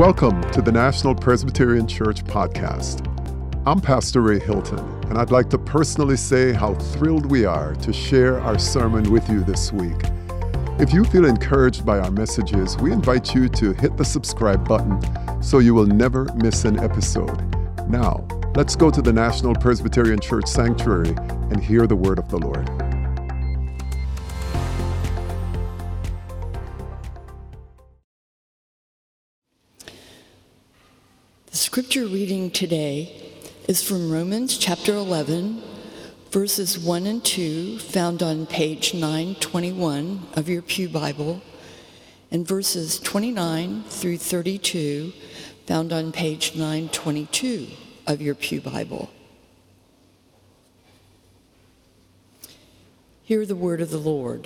Welcome to the National Presbyterian Church podcast. I'm Pastor Ray Hilton, and I'd like to personally say how thrilled we are to share our sermon with you this week. If you feel encouraged by our messages, we invite you to hit the subscribe button so you will never miss an episode. Now, let's go to the National Presbyterian Church Sanctuary and hear the word of the Lord. The scripture reading today is from Romans chapter 11, verses 1 and 2, found on page 921 of your Pew Bible, and verses 29 through 32, found on page 922 of your Pew Bible. Hear the word of the Lord.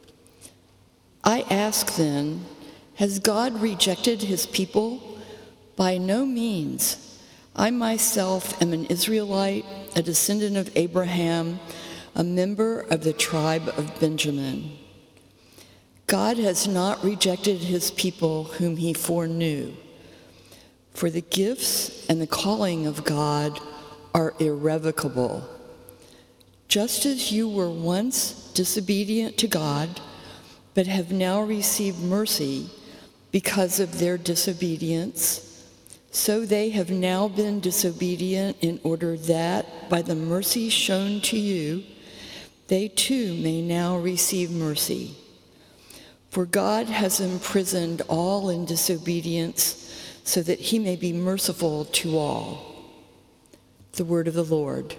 I ask then, has God rejected his people? By no means. I myself am an Israelite, a descendant of Abraham, a member of the tribe of Benjamin. God has not rejected his people whom he foreknew. For the gifts and the calling of God are irrevocable. Just as you were once disobedient to God, but have now received mercy because of their disobedience, so they have now been disobedient in order that, by the mercy shown to you, they too may now receive mercy. For God has imprisoned all in disobedience, so that he may be merciful to all. The word of the Lord.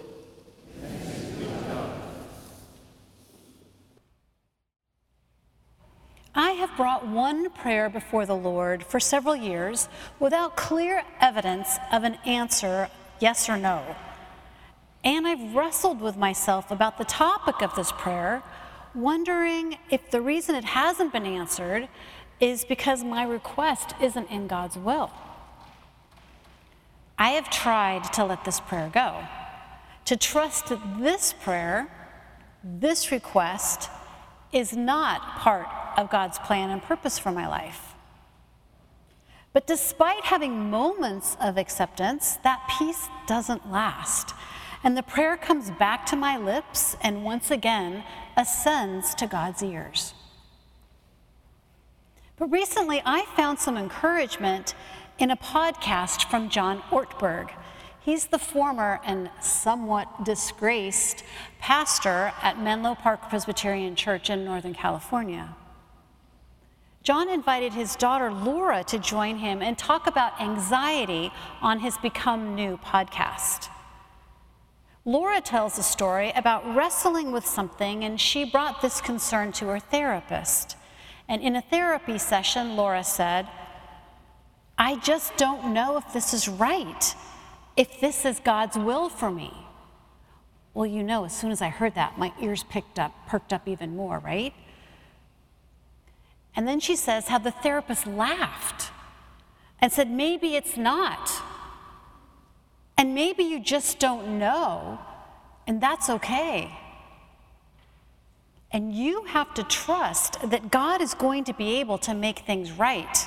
I have brought one prayer before the Lord for several years without clear evidence of an answer, yes or no. And I've wrestled with myself about the topic of this prayer, wondering if the reason it hasn't been answered is because my request isn't in God's will. I have tried to let this prayer go, to trust that this prayer, this request, is not part of God's plan and purpose for my life. But despite having moments of acceptance, that peace doesn't last. And the prayer comes back to my lips and once again ascends to God's ears. But recently I found some encouragement in a podcast from John Ortberg. He's the former and somewhat disgraced pastor at Menlo Park Presbyterian Church in Northern California. John invited his daughter Laura to join him and talk about anxiety on his Become New podcast. Laura tells a story about wrestling with something, and she brought this concern to her therapist. And in a therapy session, Laura said, "I just don't know if this is right, if this is God's will for me." Well, you know, as soon as I heard that, my ears perked up even more, right? And then she says how the therapist laughed and said, maybe it's not. And maybe you just don't know, and that's okay. And you have to trust that God is going to be able to make things right.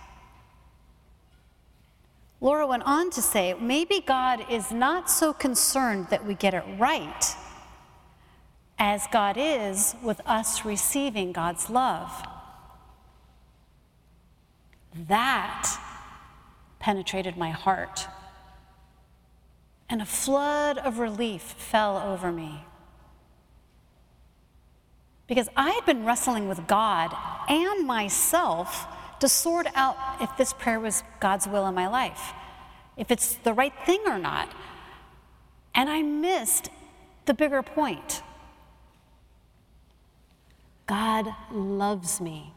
Laura went on to say, maybe God is not so concerned that we get it right as God is with us receiving God's love. That penetrated my heart, and a flood of relief fell over me. Because I had been wrestling with God and myself to sort out if this prayer was God's will in my life, if it's the right thing or not. And I missed the bigger point. God loves me.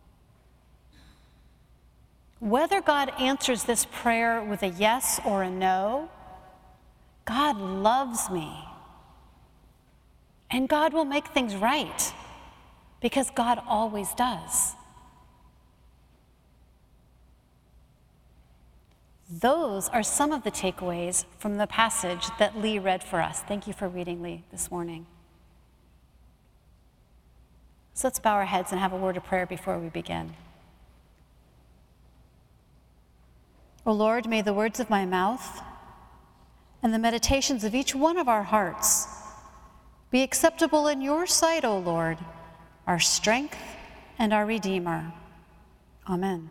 Whether God answers this prayer with a yes or a no, God loves me. And God will make things right, because God always does. Those are some of the takeaways from the passage that Lee read for us. Thank you for reading, Lee, this morning. So let's bow our heads and have a word of prayer before we begin. O Lord, may the words of my mouth and the meditations of each one of our hearts be acceptable in your sight, O Lord, our strength and our Redeemer. Amen.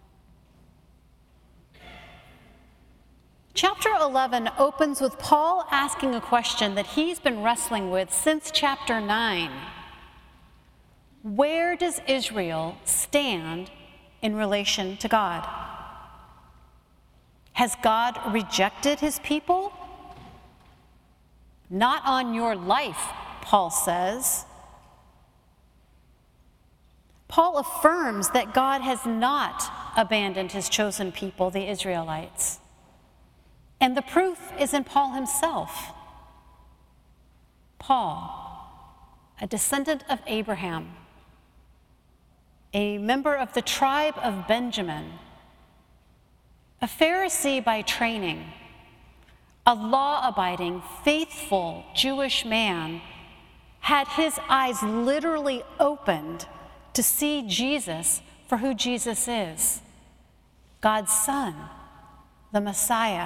Chapter 11 opens with Paul asking a question that he's been wrestling with since chapter 9. Where does Israel stand in relation to God? Has God rejected his people? Not on your life, Paul says. Paul affirms that God has not abandoned his chosen people, the Israelites. And the proof is in Paul himself. Paul, a descendant of Abraham, a member of the tribe of Benjamin, a Pharisee by training, a law-abiding, faithful Jewish man, had his eyes literally opened to see Jesus for who Jesus is, God's Son, the Messiah.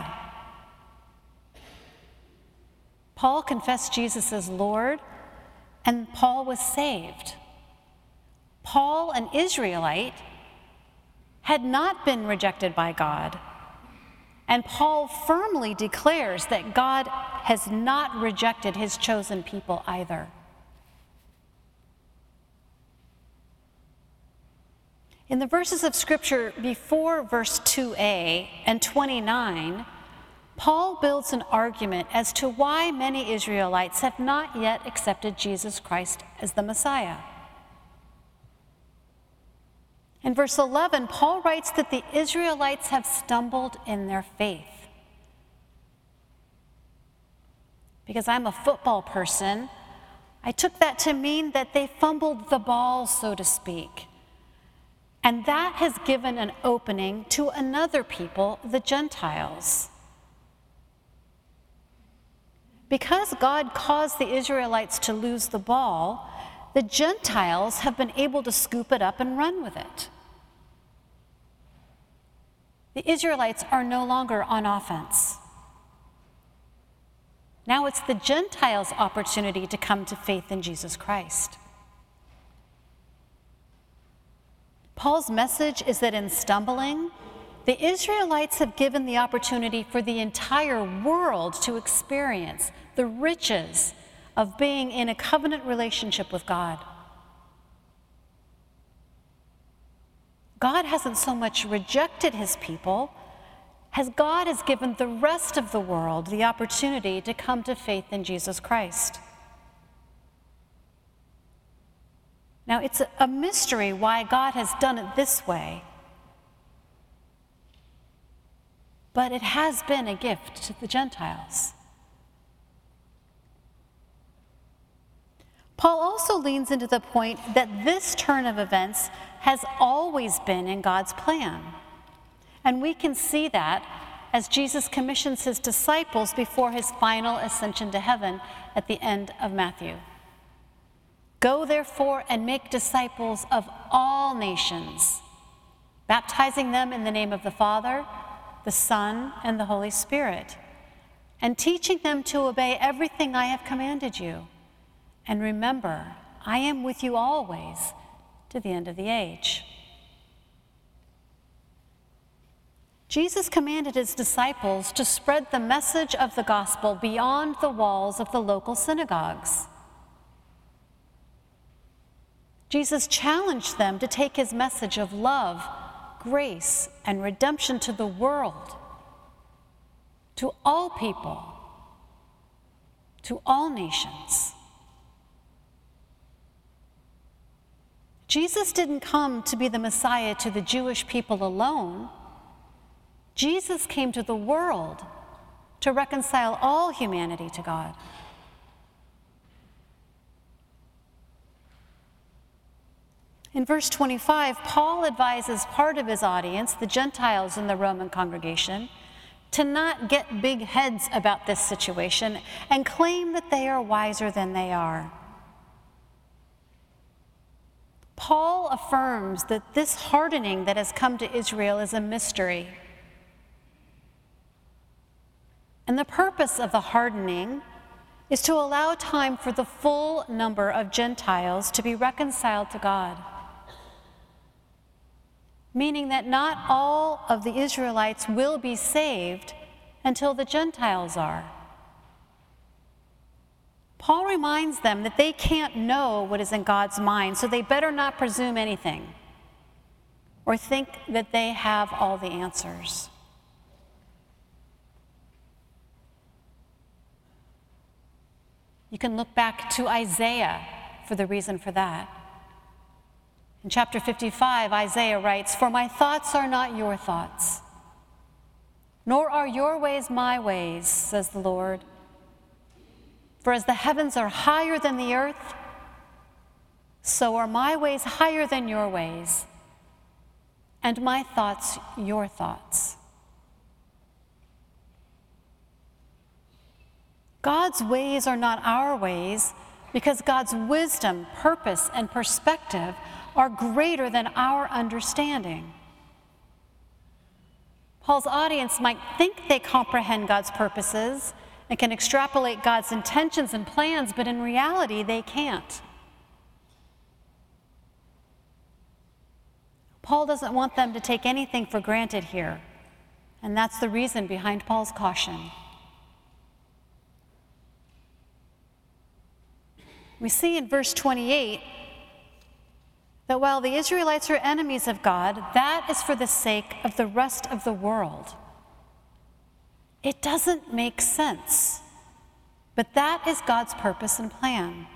Paul confessed Jesus as Lord, and Paul was saved. Paul, an Israelite, had not been rejected by God. And Paul firmly declares that God has not rejected his chosen people either. In the verses of Scripture before verse 2a and 29, Paul builds an argument as to why many Israelites have not yet accepted Jesus Christ as the Messiah. In verse 11, Paul writes that the Israelites have stumbled in their faith. Because I'm a football person, I took that to mean that they fumbled the ball, so to speak. And that has given an opening to another people, the Gentiles. Because God caused the Israelites to lose the ball, the Gentiles have been able to scoop it up and run with it. The Israelites are no longer on offense. Now it's the Gentiles' opportunity to come to faith in Jesus Christ. Paul's message is that in stumbling, the Israelites have given the opportunity for the entire world to experience the riches of being in a covenant relationship with God. God hasn't so much rejected his people as God has given the rest of the world the opportunity to come to faith in Jesus Christ. Now, it's a mystery why God has done it this way, but it has been a gift to the Gentiles. Paul also leans into the point that this turn of events has always been in God's plan. And we can see that as Jesus commissions his disciples before his final ascension to heaven at the end of Matthew. Go therefore and make disciples of all nations, baptizing them in the name of the Father, the Son, and the Holy Spirit, and teaching them to obey everything I have commanded you. And remember, I am with you always to the end of the age. Jesus commanded his disciples to spread the message of the gospel beyond the walls of the local synagogues. Jesus challenged them to take his message of love, grace, and redemption to the world, to all people, to all nations. Jesus didn't come to be the Messiah to the Jewish people alone. Jesus came to the world to reconcile all humanity to God. In verse 25, Paul advises part of his audience, the Gentiles in the Roman congregation, to not get big heads about this situation and claim that they are wiser than they are. Paul affirms that this hardening that has come to Israel is a mystery. And the purpose of the hardening is to allow time for the full number of Gentiles to be reconciled to God, meaning that not all of the Israelites will be saved until the Gentiles are. Paul reminds them that they can't know what is in God's mind, so they better not presume anything or think that they have all the answers. You can look back to Isaiah for the reason for that. In chapter 55, Isaiah writes, "For my thoughts are not your thoughts, nor are your ways my ways, says the Lord. For as the heavens are higher than the earth, so are my ways higher than your ways, and my thoughts your thoughts." God's ways are not our ways because God's wisdom, purpose, and perspective are greater than our understanding. Paul's audience might think they comprehend God's purposes and can extrapolate God's intentions and plans, but in reality, they can't. Paul doesn't want them to take anything for granted here, and that's the reason behind Paul's caution. We see in verse 28 that while the Israelites are enemies of God, that is for the sake of the rest of the world. It doesn't make sense, but that is God's purpose and plan.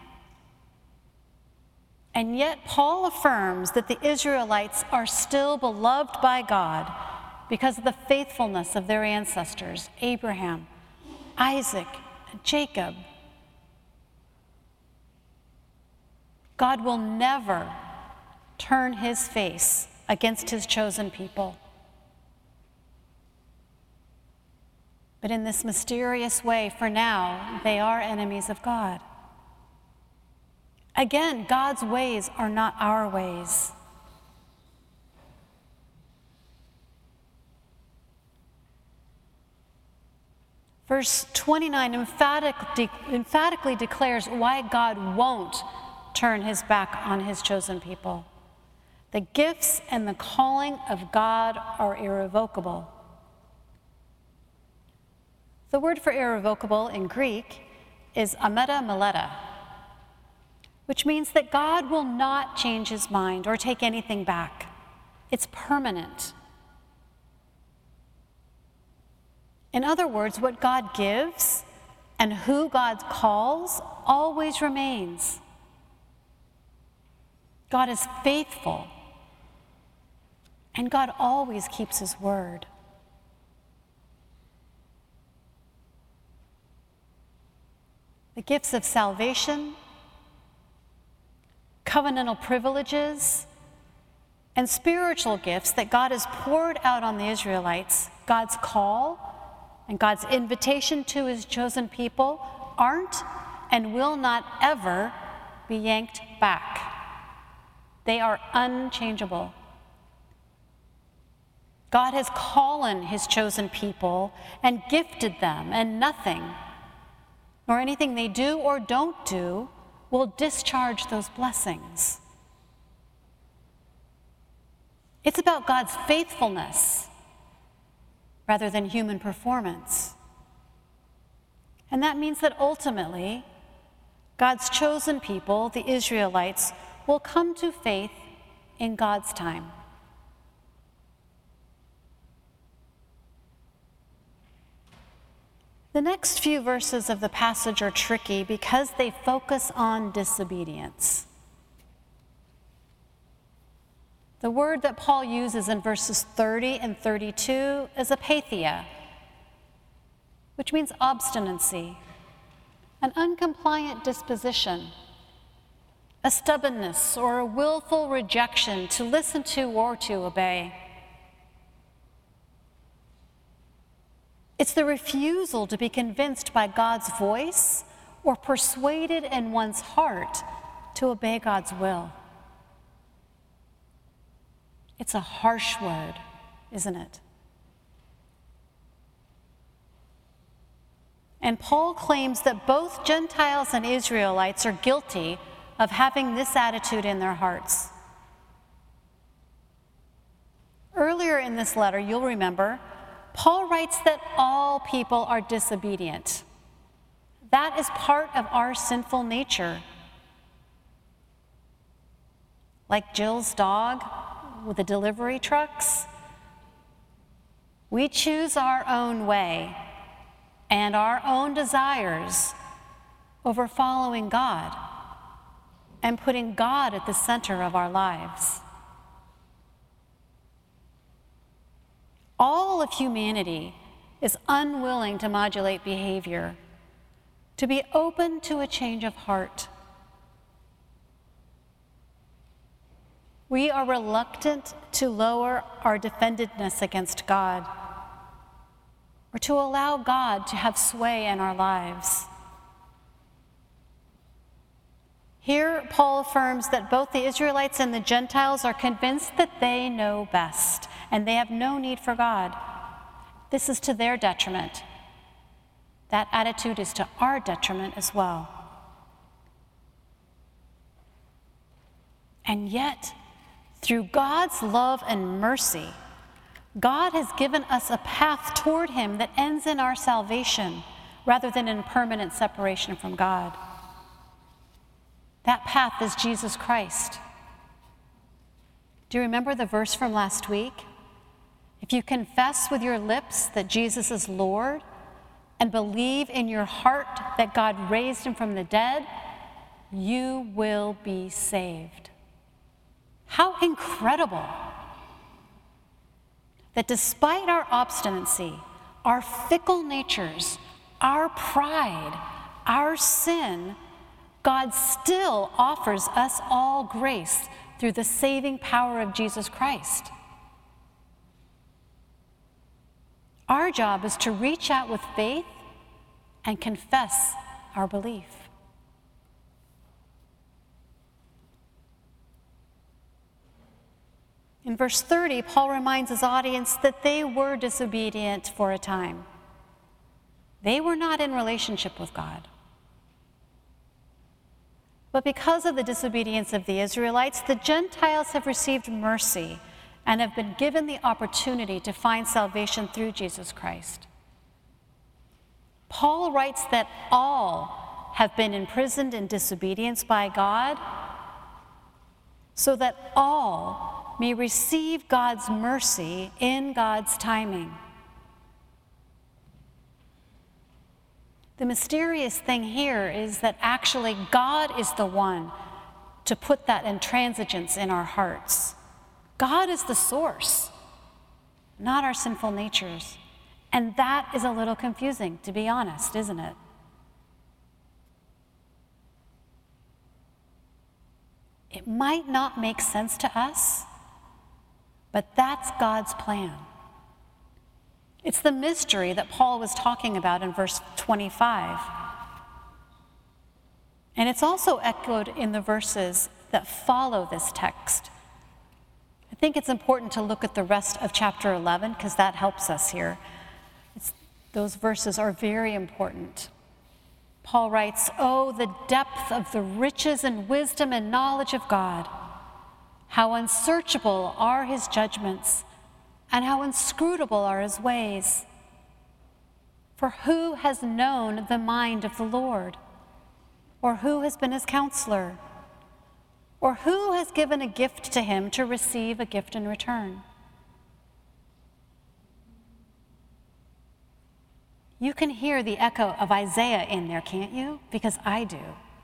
And yet Paul affirms that the Israelites are still beloved by God because of the faithfulness of their ancestors, Abraham, Isaac, and Jacob. God will never turn his face against his chosen people. But in this mysterious way, for now, they are enemies of God. Again, God's ways are not our ways. Verse 29 emphatically declares why God won't turn his back on his chosen people. The gifts and the calling of God are irrevocable. The word for irrevocable in Greek is ameta meleta, which means that God will not change his mind or take anything back. It's permanent. In other words, what God gives and who God calls always remains. God is faithful, and God always keeps his word. The gifts of salvation, covenantal privileges, and spiritual gifts that God has poured out on the Israelites, God's call and God's invitation to his chosen people, aren't and will not ever be yanked back. They are unchangeable. God has called his chosen people and gifted them, and nothing, nor anything they do or don't do, will discharge those blessings. It's about God's faithfulness rather than human performance. And that means that ultimately, God's chosen people, the Israelites, will come to faith in God's time. The next few verses of the passage are tricky because they focus on disobedience. The word that Paul uses in verses 30 and 32 is apatheia, which means obstinacy, an uncompliant disposition, a stubbornness or a willful rejection to listen to or to obey. It's the refusal to be convinced by God's voice or persuaded in one's heart to obey God's will. It's a harsh word, isn't it? And Paul claims that both Gentiles and Israelites are guilty of having this attitude in their hearts. Earlier in this letter, you'll remember, Paul writes that all people are disobedient. That is part of our sinful nature. Like Jill's dog with the delivery trucks, we choose our own way and our own desires over following God and putting God at the center of our lives. All of humanity is unwilling to modulate behavior, to be open to a change of heart. We are reluctant to lower our defendedness against God, or to allow God to have sway in our lives. Here, Paul affirms that both the Israelites and the Gentiles are convinced that they know best, and they have no need for God. This is to their detriment. That attitude is to our detriment as well. And yet, through God's love and mercy, God has given us a path toward Him that ends in our salvation rather than in permanent separation from God. That path is Jesus Christ. Do you remember the verse from last week? If you confess with your lips that Jesus is Lord and believe in your heart that God raised Him from the dead, you will be saved. How incredible that despite our obstinacy, our fickle natures, our pride, our sin, God still offers us all grace through the saving power of Jesus Christ. Our job is to reach out with faith and confess our belief. In verse 30, Paul reminds his audience that they were disobedient for a time. They were not in relationship with God. But because of the disobedience of the Israelites, the Gentiles have received mercy and have been given the opportunity to find salvation through Jesus Christ. Paul writes that all have been imprisoned in disobedience by God, so that all may receive God's mercy in God's timing. The mysterious thing here is that actually God is the one to put that intransigence in our hearts. God is the source, not our sinful natures. And that is a little confusing, to be honest, isn't it? It might not make sense to us, but that's God's plan. It's the mystery that Paul was talking about in verse 25. And it's also echoed in the verses that follow this text. I think it's important to look at the rest of chapter 11 because that helps us here. Those verses are very important. Paul writes, "Oh, the depth of the riches and wisdom and knowledge of God! How unsearchable are His judgments, and how inscrutable are His ways! For who has known the mind of the Lord? Or who has been His counselor? Or who has given a gift to Him to receive a gift in return?" You can hear the echo of Isaiah in there, can't you? Because I do.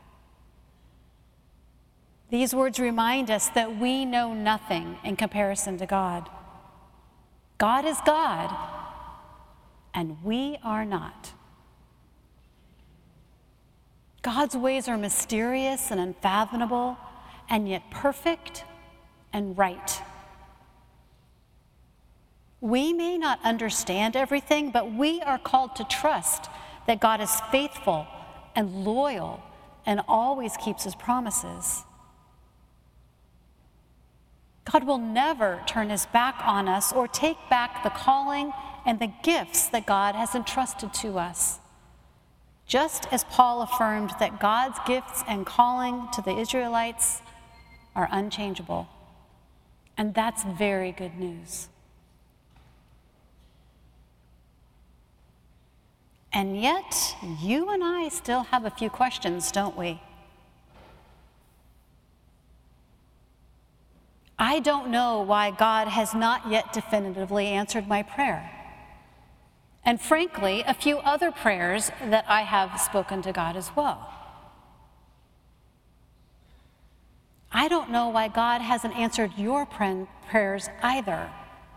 These words remind us that we know nothing in comparison to God. God is God, and we are not. God's ways are mysterious and unfathomable, and yet perfect and right. We may not understand everything, but we are called to trust that God is faithful and loyal and always keeps His promises. God will never turn His back on us or take back the calling and the gifts that God has entrusted to us. just as Paul affirmed that God's gifts and calling to the Israelites are unchangeable. And that's very good news. And yet, you and I still have a few questions, don't we? I don't know why God has not yet definitively answered my prayer. And frankly, a few other prayers that I have spoken to God as well. I don't know why God hasn't answered your prayers either.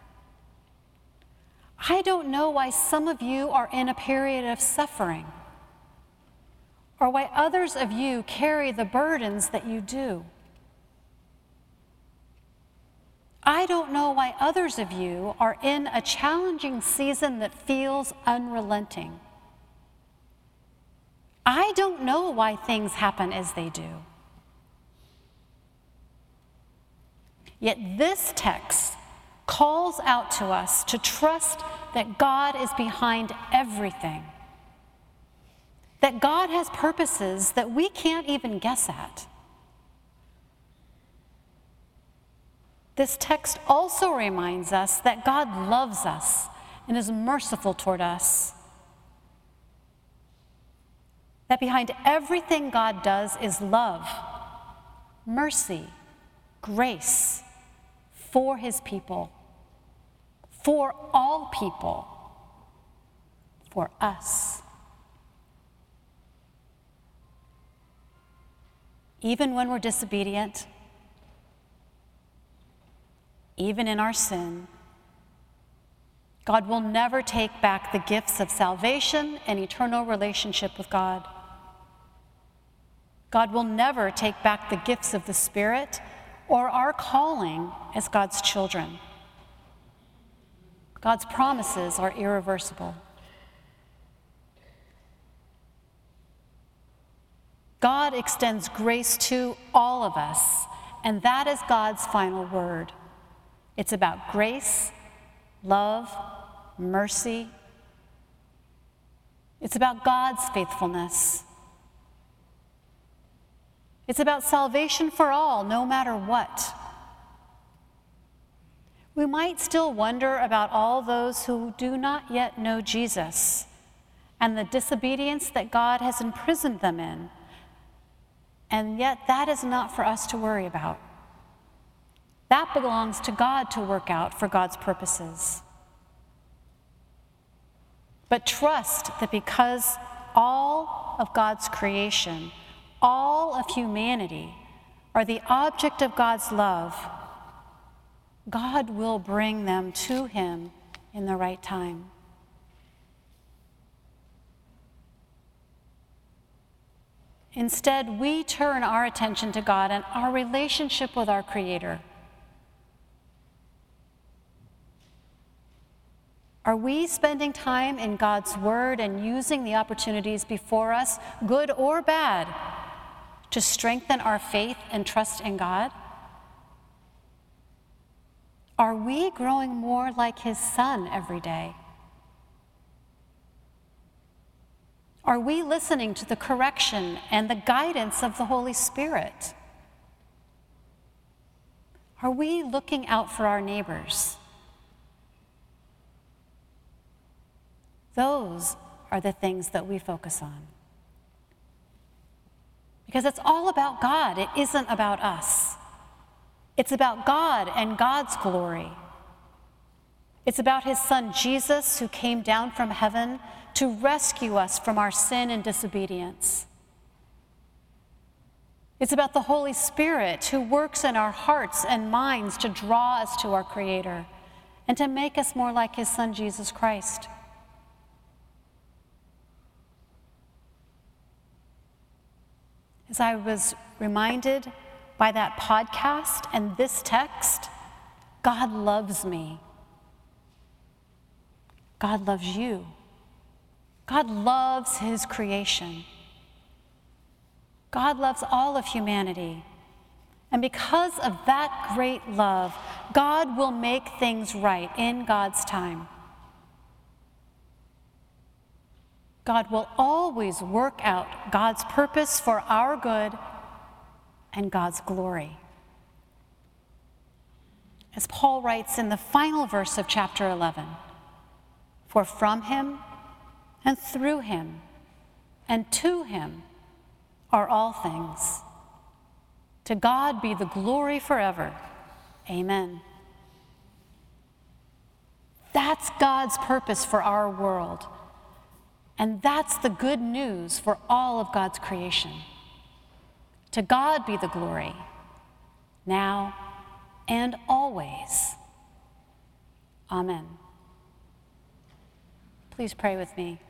I don't know why some of you are in a period of suffering, or why others of you carry the burdens that you do. I don't know why others of you are in a challenging season that feels unrelenting. I don't know why things happen as they do. Yet this text calls out to us to trust that God is behind everything, that God has purposes that we can't even guess at. This text also reminds us that God loves us and is merciful toward us. That behind everything God does is love, mercy, grace for his people, for all people, for us. Even when we're disobedient, even in our sin, God will never take back the gifts of salvation and eternal relationship with God. God will never take back the gifts of the Spirit or our calling as God's children. God's promises are irreversible. God extends grace to all of us, and that is God's final word. It's about grace, love, mercy. It's about God's faithfulness. It's about salvation for all, no matter what. We might still wonder about all those who do not yet know Jesus and the disobedience that God has imprisoned them in. And yet that is not for us to worry about. That belongs to God to work out for God's purposes. But trust that because all of God's creation, all of humanity, are the object of God's love, God will bring them to him in the right time. Instead, we turn our attention to God and our relationship with our Creator. Are we spending time in God's Word and using the opportunities before us, good or bad, to strengthen our faith and trust in God? Are we growing more like His Son every day? Are we listening to the correction and the guidance of the Holy Spirit? Are we looking out for our neighbors? Those are the things that we focus on. Because it's all about God. It isn't about us. It's about God and God's glory. It's about His Son Jesus, who came down from heaven to rescue us from our sin and disobedience. It's about the Holy Spirit, who works in our hearts and minds to draw us to our Creator and to make us more like His Son Jesus Christ. As I was reminded by that podcast and this text, God loves me. God loves you. God loves His creation. God loves all of humanity. And because of that great love, God will make things right in God's time. God will always work out God's purpose for our good and God's glory. As Paul writes in the final verse of chapter 11, "For from him and through him and to him are all things. To God be the glory forever. Amen." That's God's purpose for our world. And that's the good news for all of God's creation. To God be the glory, now and always. Amen. Please pray with me.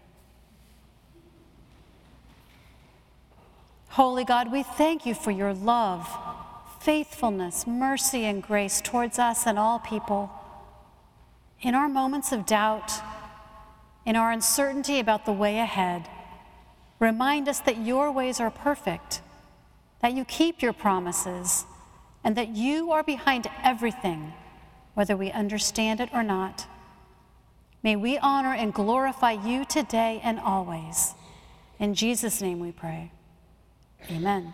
Holy God, we thank you for your love, faithfulness, mercy, and grace towards us and all people. In our moments of doubt, in our uncertainty about the way ahead, remind us that your ways are perfect, that you keep your promises, and that you are behind everything, whether we understand it or not. May we honor and glorify you today and always. In Jesus' name we pray. Amen.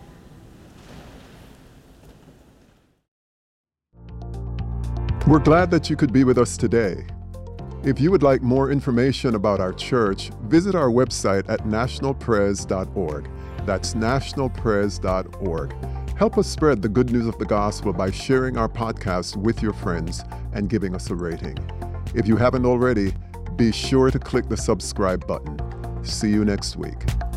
We're glad that you could be with us today. If you would like more information about our church, visit our website at nationalpres.org. That's nationalpres.org. Help us spread the good news of the gospel by sharing our podcast with your friends and giving us a rating. If you haven't already, be sure to click the subscribe button. See you next week.